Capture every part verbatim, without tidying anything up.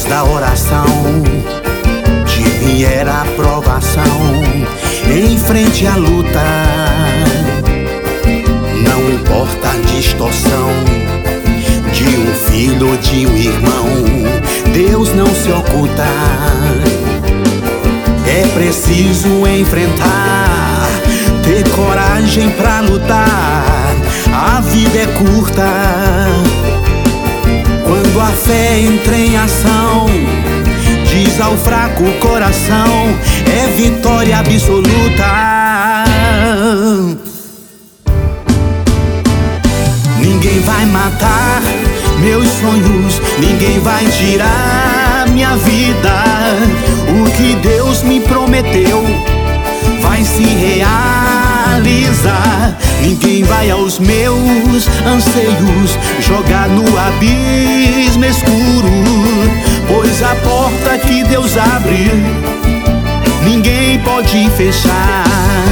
Depois da oração, de vier a provação, em frente à luta, não importa a distorção de um filho ou de um irmão, Deus não se oculta. É preciso enfrentar, ter coragem pra lutar. A vida é curta. Quando a fé entra em ação, diz ao fraco coração, é vitória absoluta. Ninguém vai matar meus sonhos, ninguém vai tirar minha vida. O que Deus me prometeu vai se realizar. Ninguém vai aos meus anseios jogar no abismo escuro, pois a porta que Deus abre, ninguém pode fechar.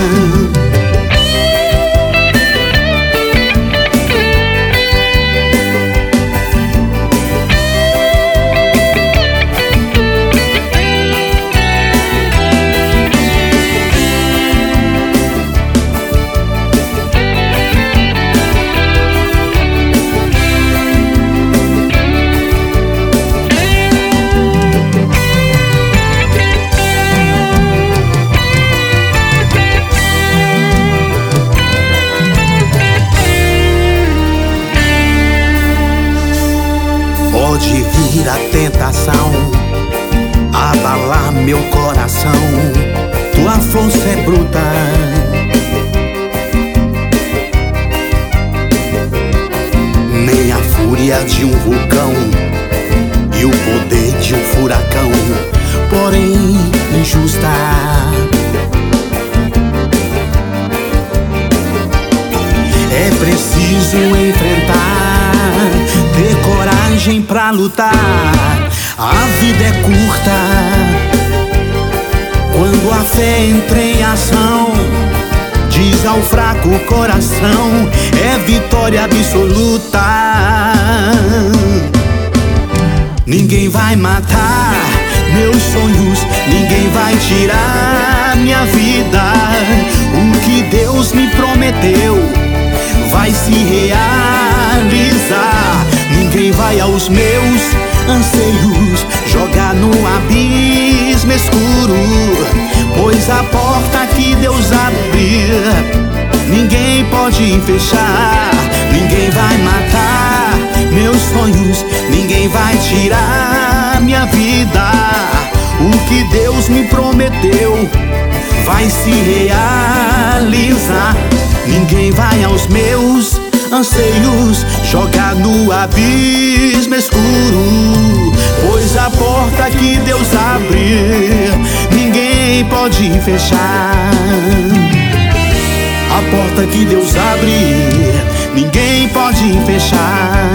Pode vir a tentação, abalar meu coração. Tua força é bruta, nem a fúria de um vulcão e o poder de um furacão, porém injusta. É preciso enfrentar, ter coragem pra lutar. A vida é curta. Quando a fé entra em ação, diz ao fraco coração, é vitória absoluta. Ninguém vai matar meus sonhos, ninguém vai tirar minha vida. O que Deus me prometeu vai se realizar. Ninguém vai aos meus anseios jogar no abismo escuro, pois a porta que Deus abrir, ninguém pode fechar. Ninguém vai matar meus sonhos, ninguém vai tirar minha vida. O que Deus me prometeu vai se realizar. Ninguém vai aos meus anseios jogar no abismo escuro, pois a porta que Deus abrir, ninguém pode fechar. A porta que Deus abrir, ninguém pode fechar.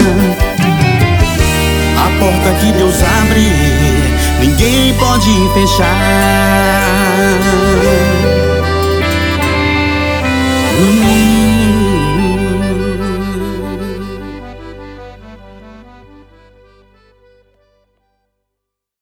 A porta que Deus abrir, ninguém pode fechar. Hum.